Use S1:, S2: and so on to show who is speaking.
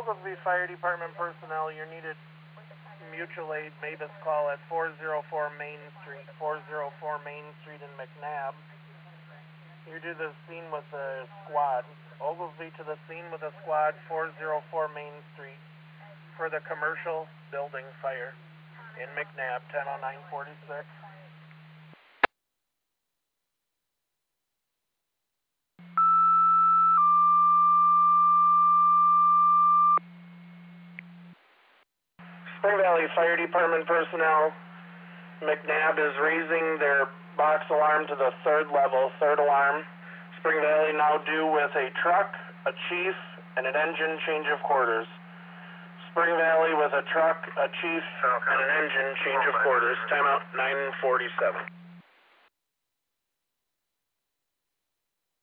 S1: Oglesby Fire Department personnel, you're needed mutual aid Mavis call at 404 Main Street, 404 Main Street in McNabb. You do the scene with a squad. Oglesby to the scene with a squad, 404 Main Street for the commercial building fire in McNabb, 100946. Spring Valley Fire Department personnel, McNabb is raising their box alarm to the third level, third alarm. Spring Valley now due with a truck, a chief, and an engine change of quarters. Spring Valley with a truck, a chief, and an engine change of quarters. Timeout 947.